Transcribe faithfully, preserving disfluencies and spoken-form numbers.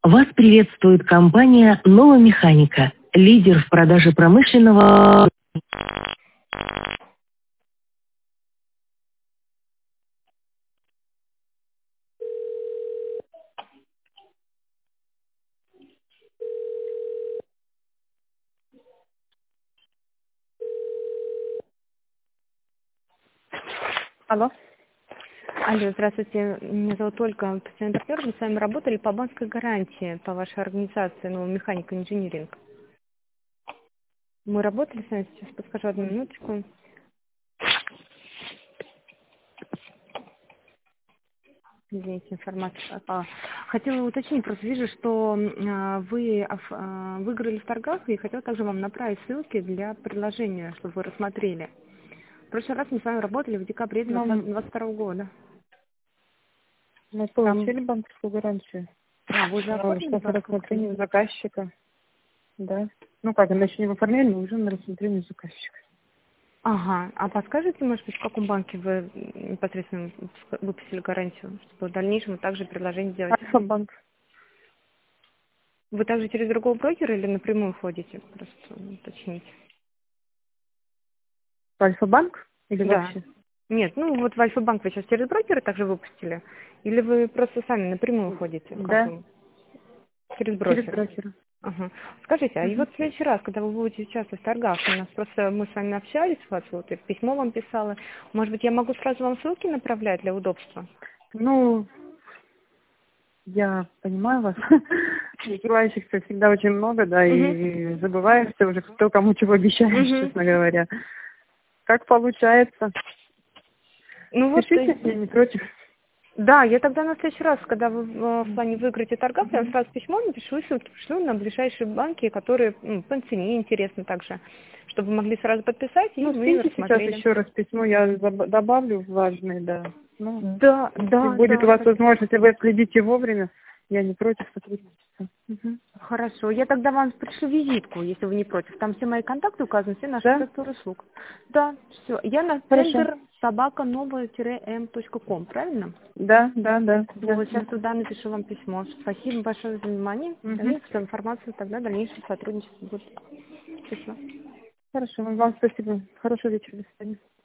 Вас приветствует компания «Новомеханика», лидер в продаже промышленного... Алло. Алло, здравствуйте. Меня зовут Ольга, постоянный партнер. Мы с вами работали по банковской гарантии по вашей организации «Новая механика инжиниринг». Мы работали с вами, сейчас подскажу одну минуточку. Извините, информация. А, хотела уточнить, просто вижу, что а, вы оф- а, выиграли в торгах, и хотела также вам направить ссылки для предложения, чтобы вы рассмотрели. В прошлый раз мы с вами работали в декабре Нам, двадцать второго года. мы Там, получили банковскую гарантию. а, вы уже А, оформили Сейчас на банковскую рассмотрение гарантию? заказчика. Да. Ну как, она еще не в оформлении, но уже на рассмотрение заказчика. Ага. А подскажите, может быть, в каком банке вы непосредственно выпустили гарантию, чтобы в дальнейшем также предложение сделать? Альфа-банк. Вы также через другого брокера или напрямую ходите? Просто уточните. Альфа-банк? Или Да. вообще? Нет, ну вот в Альфа-банк вы сейчас через брокера также выпустили? Или вы просто сами напрямую ходите, как Да. бы, через Через брокера? брокера. Ага. Скажите, а и Угу. вот в следующий раз, когда вы будете участвовать в торгах, у нас просто мы с вами общались, вас вот я письмо вам писала, может быть, я могу сразу вам ссылки направлять для удобства? Ну, я понимаю вас. Желающих всегда очень много, да, Угу. и забываешься уже, кто кому чего обещаешь, Угу. честно говоря. Как получается. Ну вот, э, Пишите, я не против. да, я тогда на следующий раз, когда вы э, в плане выиграете торгов, я вам сразу письмо напишу и ссылки пришлю на ближайшие банки, которые ну, по цене интересны также, чтобы вы могли сразу подписать и Ну, мы скиньте сейчас рассмотрели. еще раз письмо, я заб- добавлю важные, да. Ну, Да, если да, будет у да, вас хорошо. возможность, если вы отследите вовремя, я не против сотрудничества. Мгм. Хорошо. Я тогда вам пришлю визитку, если вы не против. Там все мои контакты указаны, все наши Да? спектры услуг. Да, все. Я на Хорошо. тендер собака новая эм точка ком, правильно? Да, да, да, да. Вот, сейчас туда напишу вам письмо. Спасибо большое за внимание. Мгм. И что информацию тогда дальнейшее сотрудничество будет. Спасибо. Хорошо, вам спасибо. Хорошего вечера, до свидания.